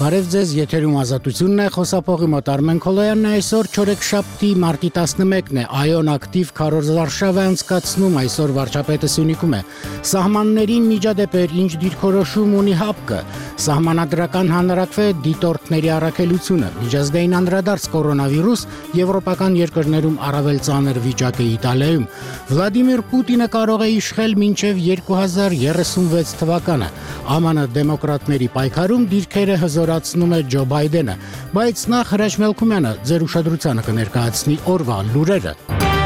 Բարև ձեզ, եթերում ազատությունն է, խոսափողի մոտ Արմեն Քոլոյանն է, այսօր չորեքշաբթի մարտի 11-ն է, ԱՅՈ-ն ակտիվ քարոզարշավ է անցկացնում, այսօր վարչապետը Սյունիքում է, սահմաններին միջադեպեր ինչ դիրքորոշում ունի ՀԱՊԿ-ը, սահմանադրական հանրաքվե դիտորդների առաքելությունը, միջազգային անդրադարձ կորոնավիրուս, եվրոպական երկրներում առավել ծանր վիճակ է Իտալիայում, Վլադիմիր Պուտինը կարող է իշխել մինչև 2036 թվականը, ԱՄՆ դեմոկրատների պայքարում դիրքերը հզորացնում է Ջո Բայդենը, բայց նախ Հրաչ Մելքումյանը ձեր ուշադրությանը կներկայացնի օրվա լուրերը։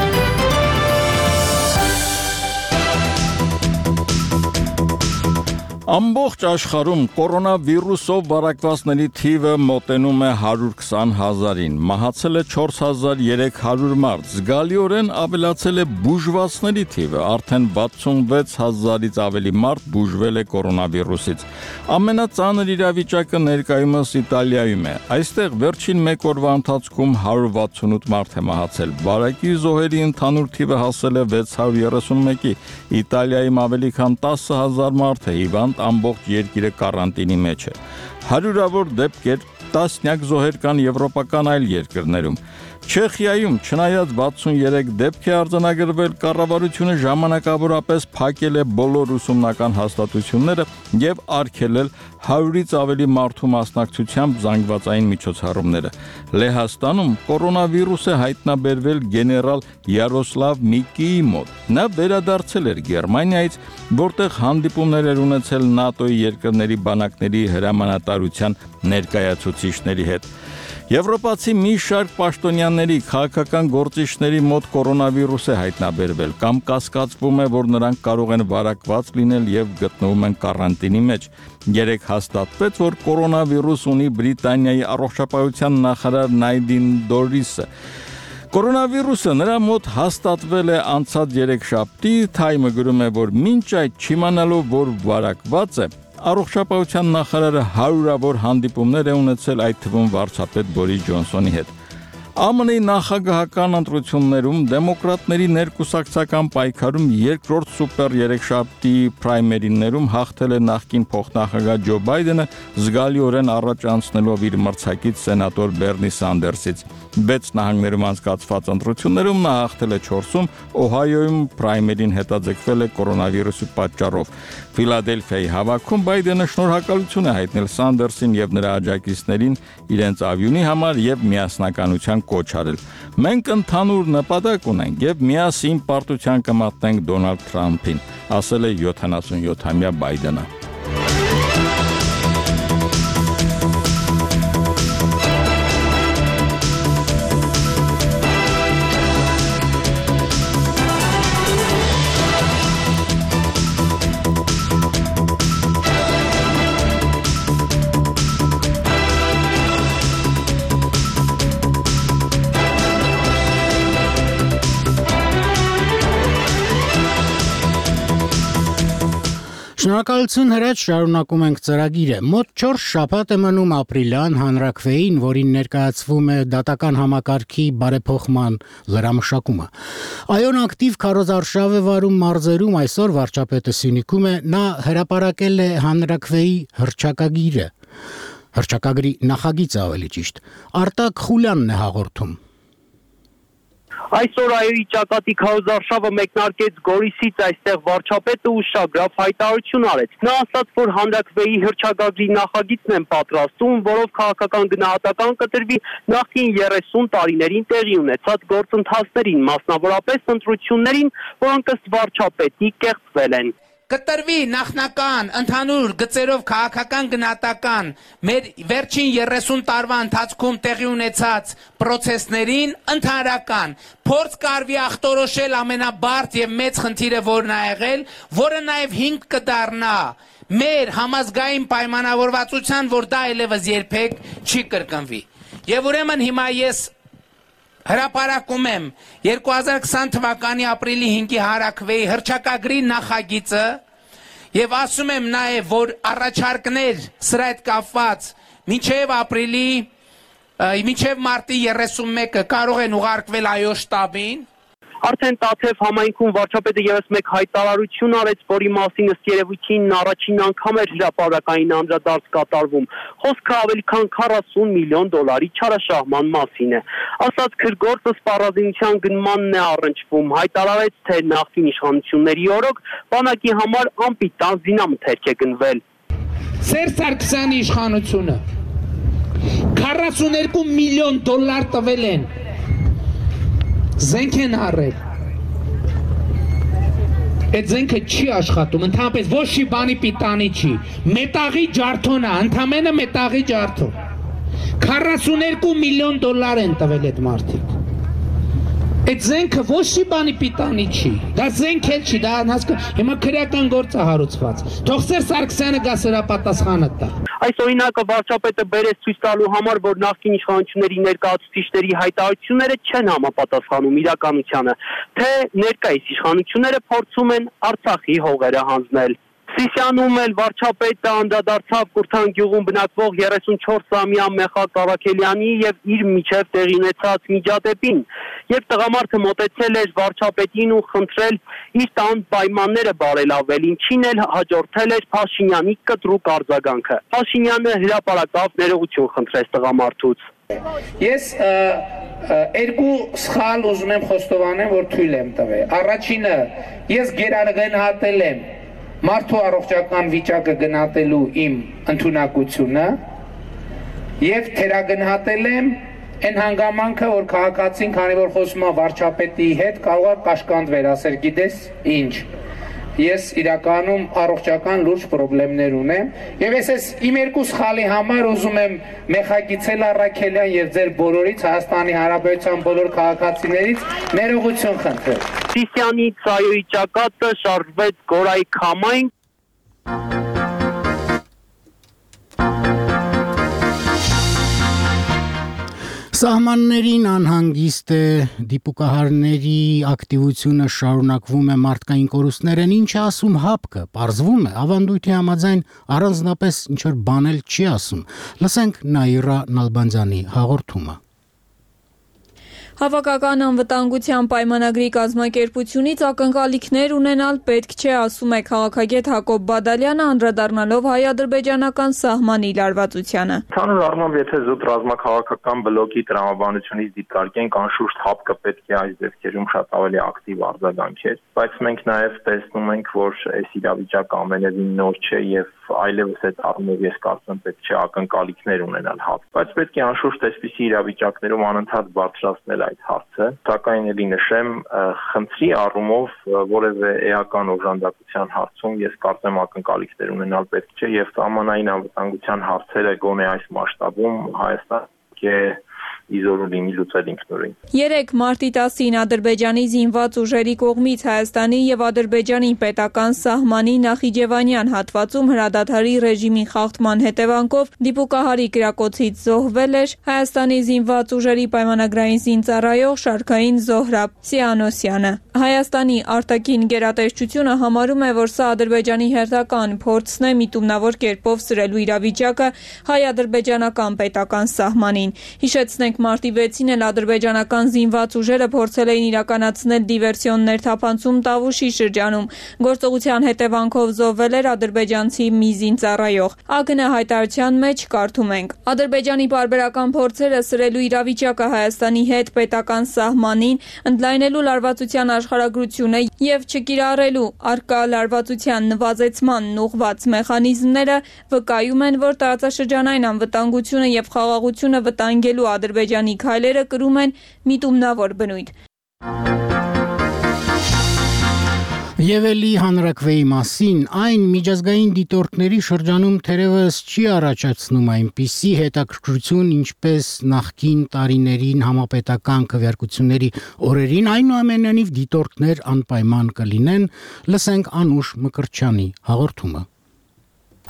Ամբողջ աշխարհում կորոնավիրուսով վարակվածների թիվը մոտենում է 120,000-ին, մահացել է 4,300 մարդ, զգալիորեն ավելացել է բուժվածների թիվը, արդեն 66,000-ից ավելի մարդ բուժվել է կորոնավիրուսից։ Ամենածանր իրավիճակը ներկայումս Իտալիայում է, այստեղ վերջին մեկ օրվա ընթացքում 168 մարդ է մահացել, վարակի զոհերի ընդհանուր թիվը հասել է 631-ի, Իտալիայում ավելի քան 10,000 մարդ է հիվանդ, ամբողջ երկիրը կարանտինի մեջ է։ Հարյուրավոր դեպքեր, տասնյակ զոհեր կան եվրոպական այլ երկրներում։ Չեխիայում չնայած 63 դեպք է արձանագրվել, կառավարությունը ժամանակավորապես փակել է բոլոր ուսումնական հաստատությունները եւ արգելել 100-ից ավելի մարդու մասնակցությամբ զանգվածային միջոցառումները։ Լեհաստանում կորոնավիրուս է հայտնաբերվել գեներալ Յարոսլավ Միկիի մոտ։ Նա վերադարձել էր Գերմանիայից, որտեղ հանդիպումներ էր ունեցել ՆԱՏՕ-ի երկրների բանակների հրամանատարության ներկայացուցիչների հետ։ Եվրոպացի մի շարք պաշտոնյաների, քաղաքական գործիչների մոտ կորոնավիրուս է հայտնաբերվել կամ կասկածվում է, որ նրանք կարող են վարակված լինել եւ գտնվում են կարանտինի մեջ։ Երեկ հաստատվեց, որ կորոնավիրուս ունի Բրիտանիայի առողջապահության նախարար Նայդին Դորիսը։ Կորոնավիրուսը նրա մոտ հաստատվել է անցած երեքշաբթի, Թայմը գրում է, որ մինչ այդ չիմանալով, որ վարակված է, Առողջապահության նախարարը հարյուրավոր հանդիպումներ է ունեցել, այդ թվում վարչապետ Բորիս Ջոնսոնի հետ։ ԱՄՆ-ի նախագահական ընտրություններում դեմոկրատների ներկուսակցական պայքարում երկրորդ սուպեր երեքշաբթի պրայմերիներում հաղթել է նախկին փոխնախագահ Ջո Բայդենը, զգալիորեն առաջ անցնելով իր մրցակից սենատոր Բերնի Սանդերսից։ 6 նահանգներում անցկացված ընտրություններում նա հաղթել է 4-ում, Օհայոյում պրայմերին հետաձգվել է կորոնավիրուսի պատճառով։ Ֆիլադելֆիայի հավաքում Բայդենը շնորհակալություն է հայտնել Սանդերսին եւ նրա աջակիցներին իրենց ավյունի համար եւ միասնականության կոչ արել։ Մենք ընդհանուր նպատակ ունենք եւ միասին պարտության կմատնենք Դոնալդ Թրամփին, ասել է 77-ամյա Բայդենը։ Շնորհակալություն Հրաչ, շարունակում ենք ծրագիրը։ Մոտ 4 շաբաթ է մնում ապրիլյան հանրաքվեին, որին ներկայացվում է դատական համակարգի բարեփոխման լրամշակումը։ ԱՅՈ-ն ակտիվ քարոզարշավ է վարում մարզերում, այսօր վարչապետը Սյունիքում է, նա հրապարակել է հանրաքվեի հռչակագրի նախագիծը ավելի ճիշտ։ Արտակ Խուլյանն է հաղորդում։ Այսօր ԱՅՈ-ի ճակատի քարոզարշավը մեկնարկեց Գորիսից, այստեղ վարչապետը ուշագրավ հայտարարություն արեց։ Նա ասաց, որ հանրաքվեի հռչակագրի նախագիծն են պատրաստում, որով քաղաքական գնահատական կտրվի նախկին 30 տարիներին տեղի ունեցած գործընթացներին, մասնավորապես ընտրություններին, որոնք ըստ վարչապետի կեղծվել են։ Կտրվի նախնական ընդհանուր գծերով քաղաքական գնահատական մեր վերջին 30 տարվա ընթացքում տեղի ունեցած պրոցեսներին ընդհանրական փորձ կարվի ախտորոշել ամենաբարդ եւ մեծ խնդիրը, որն ա եղել, որը նաեւ հիմք կդառնա մեր համազգային պայմանավորվածության, որ դա այլևս երբեք չի կրկնվի։ Եվ ուրեմն հիմա ես հրապարակում եմ 2020 թվականի ապրիլի 5-ի հանրաքվեի հռչակագրի նախագիծը եւ ասում եմ նաեւ, որ առաջարկներ սրա հետ կապված մինչեւ մարտի 31-ը կարող են ուղարկվել ԱՅՈ շտաբին։ Արդեն Տաթև համայնքում վարչապետը եւս մեկ հայտարարություն արեց, որի մասին ըստ երևույթին առաջին անգամ էր հրապարակային անդրադարձ կատարվում։ Խոսքը ավելի քան 40 միլիոն դոլարի չարաշահման մասին է։ Ասած քրգործը սպառազինության գնմանն է առնչվում, հայտարարեց, թե նախկին իշխանությունների օրոք բանակի համար անպիտան զինամթերք է գնվել։ Սերժ Սարգսյանի իշխանությունը 42 միլիոն դոլար տվել են։ Զենք են առել։ Այդ զենքը չի աշխատում, ընդհանրապես ոչ մի բանի պիտանի չի։ Մետաղի ջարդոն է, ընդամենը մետաղի ջարդոն։ 42 միլիոն դոլար են տվել այդ մարդիկ։ Այդ զենքը ոչ մի բանի պիտանի չի։ Դա զենք էլ չի, դա հիմա քրեական գործ է հարուցված։ Թող Սերժ Սարգսյանը գա սրա պատասխանը տա։ Այս օրինակը վարչապետը բերեց ցույց տալու համար, որ նախկին իշխանությունների ներկայացուցիչների հայտարարությունները չեն համապատասխանում իրականությանը, թե ներկայիս իշխանությունները փորձում են Արցախի հողերը հանձնել։ Սիսիանում էլ վարչապետը անդրադարձավ Կուրթան գյուղում բնակվող 34-ամյա Մեխակ Արաքելյանի եւ իր միջև տեղի ունեցած միջադեպին, եւ տղամարդը մոտեցել էր վարչապետին ու խնդրել իր տան պայմանները բարելավել, ինչին էլ հաջորդել էր Փաշինյանի կտրուկ արձագանքը։ Փաշինյանը հրապարակավ ներողություն խնդրեց տղամարդուց։ Ես երկու սխալ ուզում եմ խոստովանեմ, որ թույլ եմ տվել։ Առաջինը, ես գերագնահատել եմ մարդու առողջական վիճակը գնահատելու իմ ընդունակությունը եւ թերագնահատել եմ այն հանգամանքը, որ քաղաքացին, քանի որ խոսում է վարչապետի հետ, կարող է կաշկանդվեր, ասել գիտես ինչ։ Ես իրականում առողջական լուրջ խնդիրներ ունեմ եւ ես իմ երկու սխալի համար ուզում եմ Մեխակիցել Արաքելյան եւ ձեր բոլորից Հայաստանի Հանրապետության բոլոր քաղաքացիներից ներողություն խնդրել։ Սիսիանի ծայոյի ճակատը շարժվեց Գորայի համայնք։ Սահմաններին անհանգիստ է, դիպուկահարների ակտիվությունը շարունակվում է, մարդկային կորուստներ են, ինչ է ասում ՀԱՊԿ-ը, պարզվում է, ավանդույթի համաձայն առանձնապես ինչ-որ բան էլ չի ասում։ Լսենք Նաիրա Նալբանդյանի հաղորդումը։ Հավաքական անվտանգության պայմանագրի կազմակերպությունից ակնկալիքներ ունենալ պետք չէ, ասում է քաղաքագետ Հակոբ Բադալյանը, անդրադառնալով հայ-ադրբեջանական սահմանի լարվածությանը։ Ցանր առնով, եթե զուտ ռազմաքաղաքական բլոկի տրամաբանությունից դիտարկենք, անշուշտ ՀԱՊԿ-ը պետք է այս դեպքերում շատ ավելի ակտիվ արձագանքեր, բայց մենք նաև տեսնում ենք, որ այս իրավիճակը ամենևին նոր չէ եւ այլևս այդ առումով ես կարծում պետք չէ ակնկալիքներ ունենալ ՀԱՊԿ, բայց պետք է անշուշտ այսպիսի իրավիճակներում անընդհատ բարձրացնել այդ հարցը, սակայն ելի նշեմ, խնդրի առումով որևէ էական օժանդակության հարցում ես կարծեմ ակնկալիքներ ունենալ պետք չէ եւ սահմանային անվտանգության հարցերը գոնե այս մասշտաբում Հայաստանը իզորու լինի լուծել ինքնուրույն։ 3 մարտի 10-ին Ադրբեջանի զինված ուժերի կողմից Հայաստանի եւ Ադրբեջանի պետական սահմանի Նախիջևանյան հատվածում հրադադարի ռեժիմի խախտման հետևանքով դիպուկահարի կրակոցից զոհվել էր Հայաստանի զինված ուժերի պայմանագրային զինծառայող շարքային Զոհրաբ Սիանոսյանը։ Հայաստանի արտաքին գերատեսչությունը համարում է, որ սա Ադրբեջանի հերթական փորձն է միտումնավոր կերպով սրելու իրավիճակը հայ-ադրբեջանական պետական սահմանին։ Հիշեցնենք, մարտի 6-ին էլ ադրբեջանական զինված ուժերը փորձել էին իրականացնել դիվերսիոններ թափանցում Տավուշի շրջանում։ Գործողության հետևանքով զոհվել էր ադրբեջանցի մի զինծառայող։ ԱԳՆ հայտարարության մեջ կարդում ենք. Ադրբեջանի պարբերական փորձերը սրելու իրավիճակը Հայաստանի հետ պետական սահմանին, ընդլայնելու լարվածության աշխարհագրությունը եւ չկիրառելու արկա լարվածության նվազեցմանն ուղղված մեխանիզմները վկայում են, որ տարածաշրջանային անվտանգությունը եւ խաղաղությունը վտանգելու Ադրբեջանի քայլերը կրում են միտումնավոր բնույթ։ Եվ էլի հանրաքվեի մասին, այն միջազգային դիտորդների շրջանում թերևս չի առաջացնում այնպիսի հետաքրքրություն, ինչպես նախկին տարիներին համապետական քվեարկությունների օրերին, այնուամենայնիվ դիտորդներ անպայման կլինեն, լսենք Անուշ Մկրտչյանի հաղորդումը։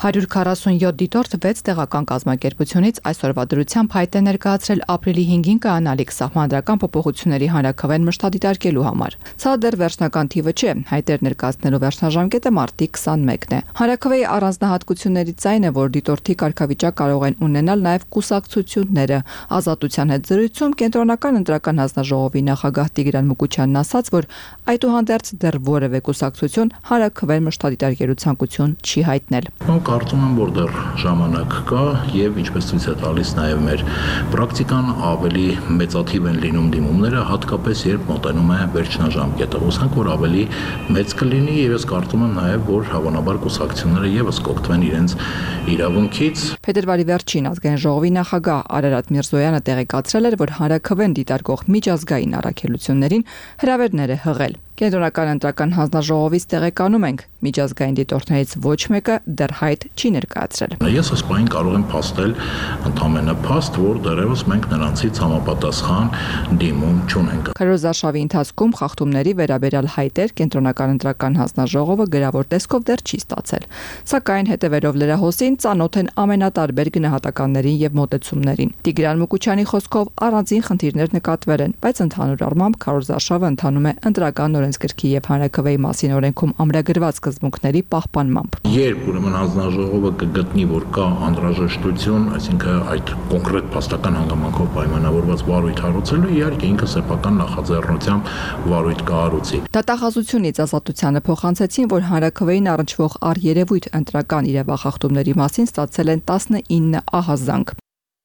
147 դիտորդ 6 տեղական կազմակերպությունից այսօրվա դրությամբ հայտ է ներկայացրել ապրիլի 5-ին կայանալիք սահմանադրական փոփոխությունների հանրաքվեն մշտադիտարկելու համար։ Սա դեռ վերջնական թիվը չէ, հայտեր ներկայացնելու վերջնաժամկետը մարտի 21-ն է։ Հանրաքվեի առանձնահատկություններից այն է, որ դիտորդի կարգավիճակ կարող են ունենալ նաև կուսակցությունները։ Ազատության հետ զրույցում կենտրոնական ընտրական հանձնաժողովի նախագահ Տիգրան Մուկուչյանն ասաց, որ այդուհանդերձ դեռ որևէ կուսակցություն հանրաքվեն մշտադիտարկելու ցանկություն չի հայտնել։ Կարծում եմ, որ դեռ ժամանակ կա եւ ինչպես ցույց է տալիս նաեւ մեր պրակտիկան ավելի մեծաթիվ են լինում դիմումները, հատկապես երբ մոտենում է վերջնաժամկետը։ Հուսանք, որ ավելի մեծ կլինի եւ ես կարծում եմ նաեւ, որ հավանաբար կուսակցությունները եւս կօգտվեն իրենց իրավունքից։ Փետրվարի վերջին ազգային ժողովի նախագահ Արարատ Միրզոյանը տեղեկացրել էր, որ հանրաքվեն դիտարկող միջազգային առաքելություններին հրավերներ է հղել։ Կենտրոնական ընտրական հանձնաժողովից տեղեկանում ենք, միջազգային դիտորդներից ոչ մեկը դեռ հայտ չի ներկայացրել։ Ես այս պահին կարող եմ փաստել ընդամենը փաստ, որ դեռևս մենք նրանցից համապատասխան դիմում չունենք։ Քարոզարշավի ընթացքում խախտումների վերաբերյալ հայտեր կենտրոնական ընտրական հանձնաժողովը գրավոր տեսքով դեռ չի ստացել։ Սակայն հետևելով լրահոսին ծանոթ են ամենատարբեր գնահատականներին եւ մոտեցումներին։ Տիգրան Մուկուչյանի խոսքով առանձին խնդիրներ նկատվել են, բայց ընդհանուր առմամբ քարոզարշավը ընթանում է ընտրական օրենսգրքի եւ հանրաքվեի մասին օրենքում ամրագրված սկզբունքների պահպանմամբ։ Երբ ուրեմն հանձնաժողովը կգտնի, որ կա անհրաժեշտություն, այսինքն այդ կոնկրետ փաստական հանգամանքով պայմանավորված վարույթ հարուցելու, իհարկե ինքը սեփական նախաձեռնությամբ վարույթ կհարուցի։ Դատախազությունից ազատությանը փոխանցեցին, որ հանրաքվեին առնչվող առերևույթ ընտրական իրավախախտումների մասին ստացել են 19 ահազանգ։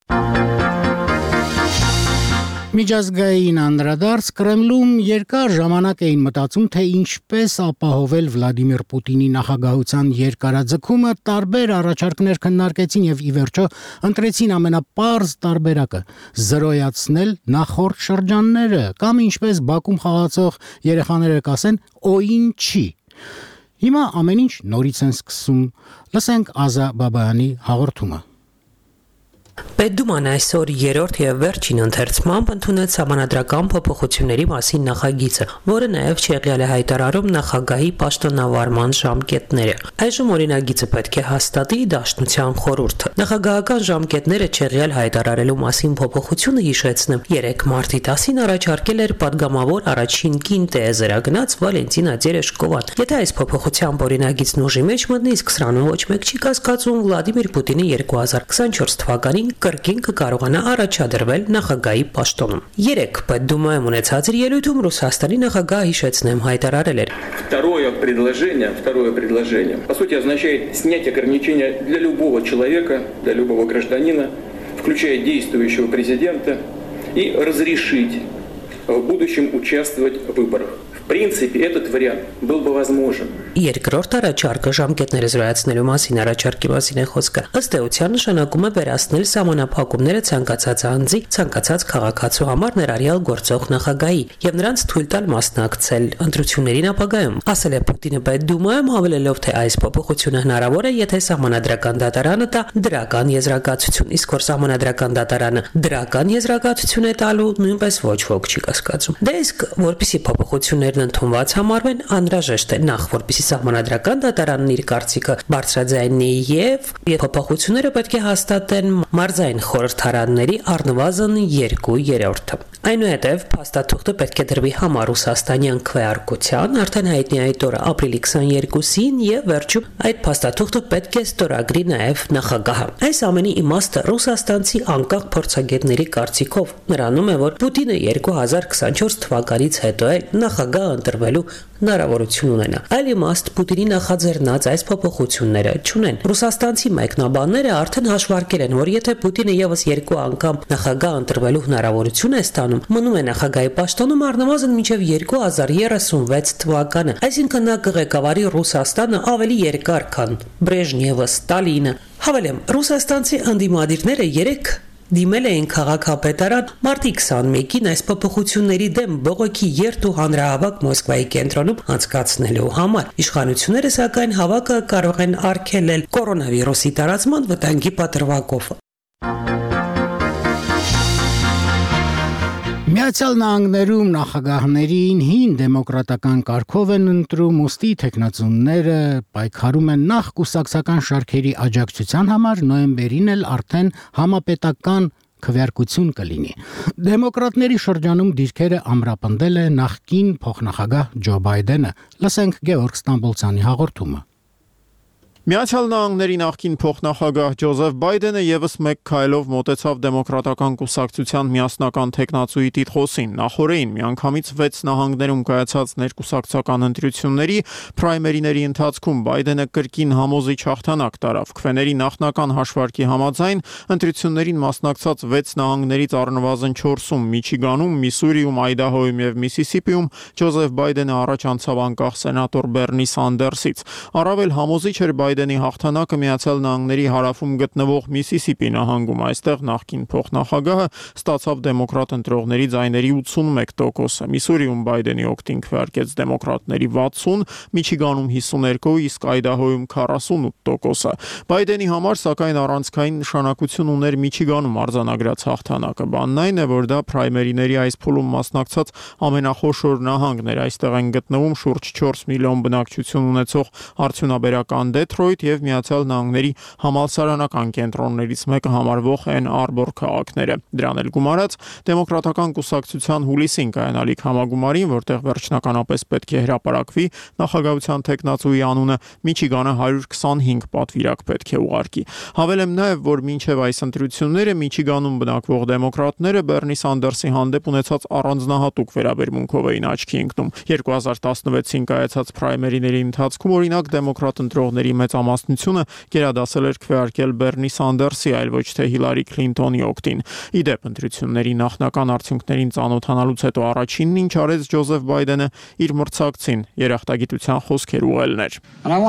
Միջազգային անդրադարձ Կրեմլում երկար ժամանակ էին մտածում, թե ինչպես ապահովել Վլադիմիր Պուտինի նախագահության երկարաձգումը, տարբեր առաջարկներ քննարկեցին եւ ի վերջո ընտրեցին ամենապարզ տարբերակը՝ զրոյացնել նախորդ շրջանները, կամ ինչպես Բաքում խաղացող երեխաները կասեն, օին չի։ Հիմա ամեն ինչ նորից են սկսում։ Լսենք Ազա Բաբայանի հաղորդումը։ Պետդուման այսօր երրորդ եւ վերջին ընթերցմամբ ընդունեց համանդրական փոփոխությունների մասին նախագիծը, որը նաեւ չեղյալ է հայտարարում նախագահի պաշտոնավարման ժամկետները։ Այժմ օրինագիծը պետք է հաստատի Դաշնության խորհուրդը։ Նախագահական ժամկետները չեղյալ հայտարարելու մասին փոփոխությունը հիշեցնեմ 3 մարտի 10-ին առաջարկել էր падգամավոր առաջին կին տեզերագնաց Վալենտինա Տերեշկովան։ Եթե այս փոփոխությամբ օրինագիծն ուժի մեջ մտնի, իսկ սրանով ոչ մեկ չի կասկածում, Վլադիմիր Պուտինի 2024 թվականին կրկին կկարողանա առաջադրվել նախագահի պաշտոնում։ 3 Պետդումայում ունեցած իր ելույթում Ռուսաստանի նախագահը հիշեցնեմ հայտարարել էր. Второе предложение, по сути, означает снять ограничения для любого человека, для любого гражданина, включая действующего президента, и разрешить в будущем участвовать в выборах. В принципе, этот вариант был бы возможен. Երկրորդ առաջարկը ժամկետները զրոյացնելու մասին առաջարկի մասին է խոսքը։ Ըստ էության նշանակում է վերացնել սահմանափակումները ցանկացած անձի, ցանկացած քաղաքացու համար ներառյալ գործող նախագահի եւ նրանց թույլ տալ մասնակցել ընտրություններին ապագայում։ Ասել է Պուտինը Պետդումայում, հավելելով, թե այս փոփոխությունը հնարավոր է, եթե սահմանադրական դատարանը տա դրական եզրակացություն, իսկ որ սահմանադրական դատարանը դրական եզրակացություն է տալու, նույնպես ոչ ոք չի կասկածում։ Դե իսկ որպեսզի փոփոխություններն ընդունված համարվեն, անհրաժեշտ է նախ որպեսզի սահմանադրական դատարանն իր կարծիքը բարձրաձայնի եւ փոփոխությունները պետք է հաստատեն մարզային խորհրդարանների առնվազն 2/3-ը։ Այնուհետև փաստաթուղթը պետք է դրվի համառ ռուսաստանյան քվեարկության, արդեն հայտնի այդ օրը ապրիլի 22-ին եւ վերջում այդ փաստաթուղթը պետք է ստորագրի նաեւ նախագահը։ Այս ամենի իմաստը ռուսաստանցի անկախ փորձագետների կարծիքով նրանում է, որ Պուտինը 2024 թվականից հետո էլ նախագահ ընտրվելու հնարավորություն ունենա։ Այլ իմաստ Պուտինի նախաձեռնած այս փոփոխությունները չունեն։ Ռուսաստանցի մեկնաբանները արդեն հաշվարկել են, որ եթե Պուտինը եւս 2 անգամ նախագահ ընտրվելու հնարավորություն է ստանում, մնում է նախագահի պաշտոնում առնվազն մինչև 2036 թվականը, այսինքն նա կղեկավարի Ռուսաստանը ավելի երկար, քան Բրեժնևը, Ստալինը։ Հավելեմ, ռուսաստանցի ընդդիմադիրները 3 դիմել էին քաղաքապետարան մարտի 21-ին այս փոփոխությունների դեմ բողոքի երթ ու հանրահավաք Մոսկվայի կենտրոնում անցկացնելու համար։ Իշխանությունները սակայն հավաքը կարող են արգելել կորոնավիրուսի տարածման վտանգի պատրվակով։ Միացյալ Նահանգներում նախագահներին հին դեմոկրատական կարգով են ընտրում, ուստի թեկնածուները պայքարում են նախ կուսակցական շարքերի աջակցության համար, նոյեմբերին էլ արդեն համապետական քվեարկություն կլինի։ Դեմոկրատների շրջանում դիրքերը ամրապնդել է նախկին փոխնախագահ Ջո Բայդենը։ Լսենք Գեորգ Ստամբոլցյանի հաղորդումը։ Միացյալ Նահանգների նախկին փոխնախագահ Ջոզեֆ Բայդենը եւս մեկ քայլով մոտեցավ դեմոկրատական կուսակցության միասնական թեկնածուի տիտղոսին։ Նախորդին միանգամից 6 նահանգներում կայացած ներկուսակցական ընտրությունների պրայմերիների ընթացքում Բայդենը կրկին համոզիչ հաղթանակ տարավ։ Քվեների նախնական հաշվարկի համաձայն ընտրություններին մասնակցած 6 նահանգներից առնվազն 4-ում՝ Միչիգանում, Միսուրիում, Այդահոյում եւ Միսիսիպիում Ջոզեֆ Բայդենը առաջ անցավ անկախ սենատոր Բեռնի Սանդերսից։ Առավել համոզիչ էր Բայդենի հաղթանակը Միացյալ Նահանգների հարավում գտնվող Միսիսիպի նահանգում։ Այստեղ նախկին փոխնախագահը ստացավ դեմոկրատ ընտրողների ձայների 81%-ը։ Միսուրիում Բայդենի օգտին քվեարկեց դեմոկրատների 60, Միչիգանում 52, իսկ Այդահոյում 48%-ը։ Բայդենի համար սակայն առանցքային նշանակություն ուներ Միչիգանում արձանագրած հաղթանակը։ Բանն այն է, որ դա պրայմերիների այս փուլում մասնակցած ամենախոշոր նահանգն էր։ Այստեղ են գտնվում շուրջ 4 միլիոն բնակչություն ունեցող արդյունաբերական Դեթրոյթ եւ Միացյալ Նահանգների համալսարանական կենտրոններից մեկը համարվող Էն Արբոր քաղաքները։ Դրան էլ գումարած դեմոկրատական կուսակցության հուլիսին կայանալիք համագումարին, որտեղ վերջնականապես պետք է հրապարակվի նախագահության թեկնածուի անունը, Միչիգանը 125 պատվիրակ պետք է ուղարկի։ Հավելեմ նաեւ, որ մինչեւ այս ընտրությունները Միչիգանում բնակվող դեմոկրատները Բեռնի Սանդերսի հանդեպ ունեցած առանձնահատուկ վերաբերմունքով էին աչքի ընկնում։ 2016-ին կայացած պրայմերիների ընթացքում օրինակ դեմոկրատ ընտրողների մեծամասնությունը գերադասել էր քվեարկել Բեռնի Սանդերսի, այլ ոչ թե Հիլարի Քլինտոնի օգտին։ Իդեպ ընտրությունների նախնական արդյունքներին ծանոթանալուց հետո առաջինն ինչ արեց Ջոզեֆ Բայդենը իր մրցակցին երախտագիտության խոսքեր ուղղելներ։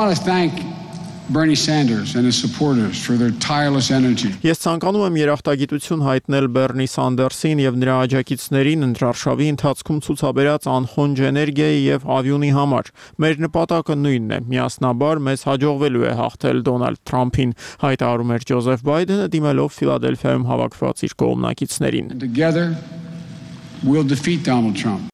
Bernie Sanders and his supporters for their tireless energy. Ես ցանկանում եմ երախտագիտություն հայտնել Բեռնի Սանդերսին եւ նրա աջակիցներին ընտրարշավի ընթացքում ցուցաբերած անխոնջ էներգիայի եւ ավյունի համար։ Մեր նպատակը նույնն է՝ միասնաբար մեզ հաջողվելու է հաղթել Դոնալդ Թրամփին, հայտարարում էր Ջոզեֆ Բայդենը դիմելով Ֆիլադելֆիայում հավաքված իր կողմնակիցներին։ Together we'll defeat Donald Trump.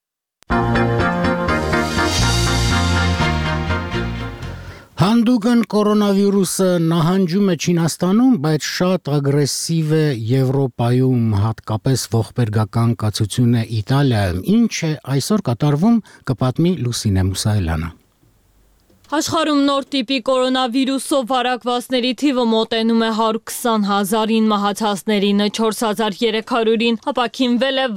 Հանդուգն կորոնավիրուսը նահանջում է Չինաստանում, բայց շատ ագրեսիվ է Եվրոպայում, հատկապես ողբերգական կացություն է Իտալիայում։ Ինչ է այսօր կատարվում, կպատմի Լուսինե Մուսայելյանը։ Աշխարհում նոր տիպի կորոնավիրուսով վարակվածների թիվը մոտենում է 120,000-ին, մահացածներին 4,300-ին, ապաքինվել է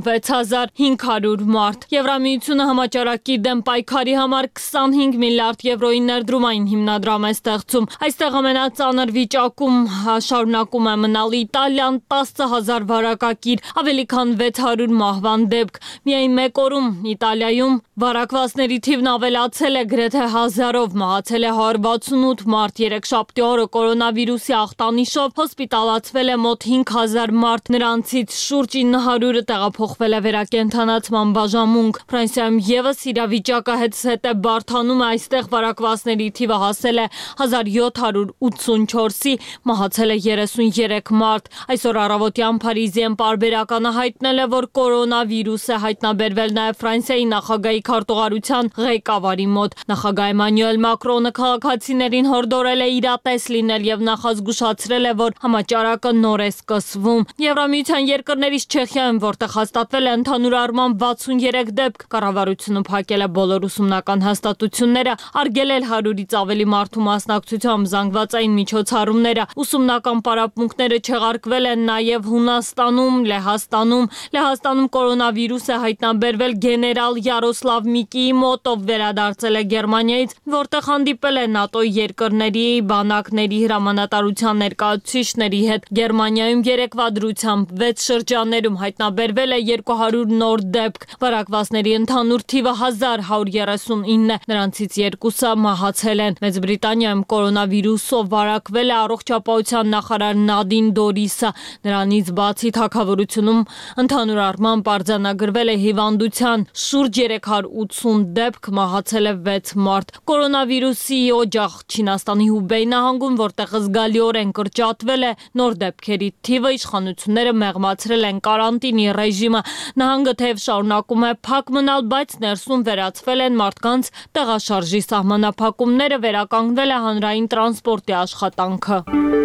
66,500 մարդ։ Եվրամիությունը համաճարակի դեմ պայքարի համար 25 միլիարդ եվրոյի ներդրումային հիմնադրամ է ստեղծում։ Այստեղ ամենածանր վիճակում շարունակում է մնալ Իտալիան, 10,000 վարակակիր, ավելի քան 600 մահվան դեպք։ Միայն մեկ օրում Իտալիայում վարակվածների թիվն ավելացել է գրեթե 1000-ով, մահացել է 168 մարդ։ Երեքշաբթի օրը կորոնավիրուսի ախտանիշով հոսպիտալացվել է մոտ 5000 մարդ, նրանցից շուրջ 900-ը տեղափոխվել է վերակենդանացման բաժանմունք։ Ֆրանսիայում եւս իրավիճակը հետզհետե բարդանում է, այստեղ վարակվածների թիվը հասել է 1784-ի, մահացել է 33 մարդ։ Այսօր առավոտյան Փարիզիան պարբերականը հայտնել է, որ կորոնավիրուս է հայտնաբերվել նաեւ Ֆրանսիայի նախագահի քարտուղարության ղեկավարի մոտ։ Նախագահ Էմանուել Մակրոնը քաղաքացիներին հորդորել է իրատես լինել եւ նախազգուշացրել է, որ համաճարակը նոր է սկսվում։ Եվրամիության երկրներից Չեխիայում, որտեղ հաստատվել է ընդհանուր առմամբ 63 դեպք, կառավարությունը փակել է բոլոր ուսումնական հաստատությունները, արգելել 100-ից ավելի մարդու մասնակցությամբ զանգվածային միջոցառումները։ Ուսումնական պարապմունքները չեղարկվել են նաեւ Հունաստանում, Լեհաստանում կորոնավիրուս է հայտնաբերվել գեներալ Յարոսլավ Միկիի մոտ, ով վերադարձել է Գերմանիայից, որտեղ հանդիպել է ՆԱՏՕ-ի երկրների բանակների հրամանատարության ներկայացուցիչների հետ։ Գերմանիայում երեկվա դրությամբ 6 շրջաններում հայտնաբերվել է 200 նոր դեպք։ Վարակվածների ընդհանուր թիվը 1139 է, նրանցից 2-ը մահացել են։ Մեծ Բրիտանիայում կորոնավիրուսով վարակվել է առողջապահության նախարար Նադին Դորիսը։ Նրանից բացի թագավորությունում ընդհանուր առմամբ արձանագրվել է հիվանդության շուրջ 380 դեպք, մահացել է 6 մարդ։ Կորոնավիրուսի օջախ Չինաստանի Հուբեյ նահանգում, որտեղ զգալիորեն կրճատվել է նոր դեպքերի թիվը, իշխանությունները մեղմացրել են կարանտինի ռեժիմը։ Նահանգը թեև շարունակում է փակ մնալ, բայց ներսում վերացվել են մարդկանց տեղաշարժի սահմանափակումները, վերականգնվել է հանրային տրանսպորտի աշխատանքը։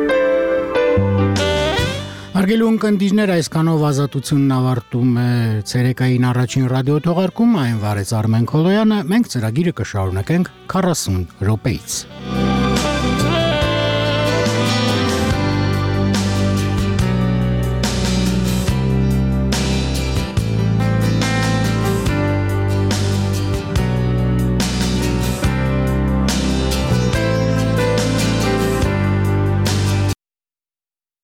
Հարգելի ունկնդիրներ, այսքանով Ազատությունն ավարտում է ցերեկային առաջին ռադիոթողարկումը, այն վարեց Արմեն Քոլոյանը, մենք ծրագիրը կշարունակենք 40 րոպեից։